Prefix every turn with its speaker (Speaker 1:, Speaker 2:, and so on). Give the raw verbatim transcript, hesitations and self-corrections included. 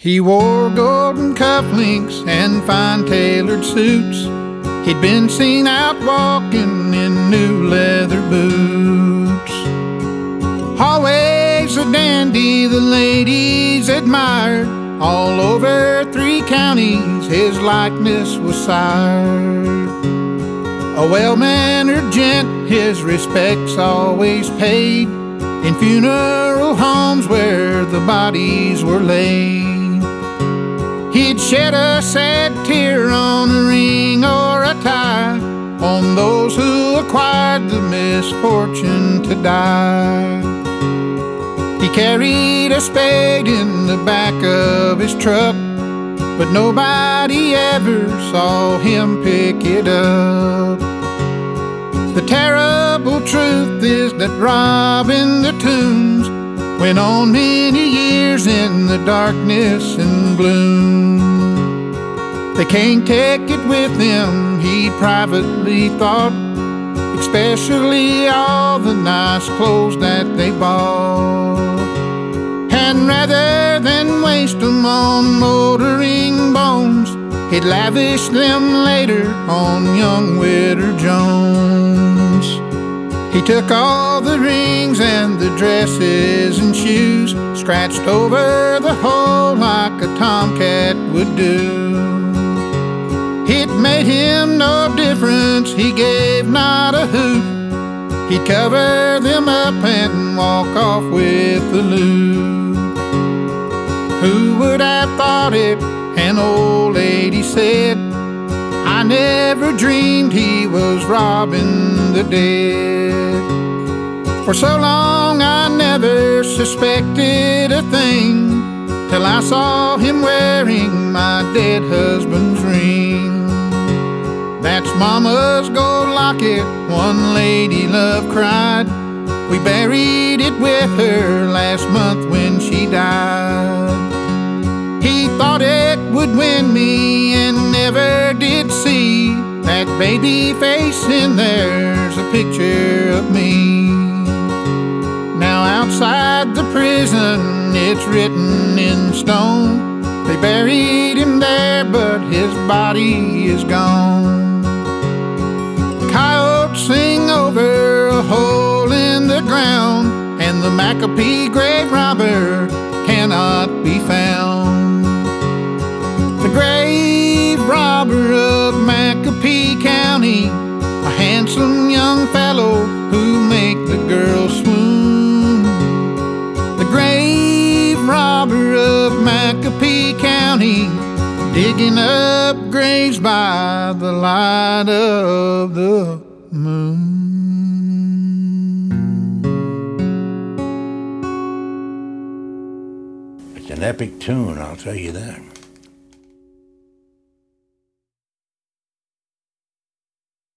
Speaker 1: He wore golden cufflinks and fine tailored suits. He'd been seen out walking in new leather boots. Always a dandy the ladies admired. All over three counties his likeness was sired. A well-mannered gent, his respects always paid in funeral homes where the bodies were laid. He'd shed a sad tear on a ring or a tie on those who acquired the misfortune to die. He carried a spade in the back of his truck, but nobody ever saw him pick it up. The terrible truth is that robbing the tombs went on many years in the darkness and gloom. They can't take it with them, he privately thought, especially all the nice clothes that they bought. And rather than waste them on motoring bones, he'd lavish them later on young Witter Jones. He took all the rings and the dresses and shoes, scratched over the hole like a tomcat would do. It made him no difference, he gave not a hoot. He'd cover them up and walk off with the loot. Who would have thought it? An old lady said, I never dreamed he was robbing the dead. For so long I never suspected a thing, till I saw him wearing my dead husband's ring. That's Mama's gold locket, one lady love cried. We buried it with her last month when she died. He thought it would win me and never did see that baby face in there's a picture of me. Now outside the prison it's written in stone, they buried him there but his body is gone. Coyotes sing over a hole in the ground, and the McApee grave robber cannot be found. The grave robber of McApee County, a handsome young fellow who make the girls swoon. The grave robber of McApee County, digging up graves by the light of the moon.
Speaker 2: It's an epic tune, I'll tell you that.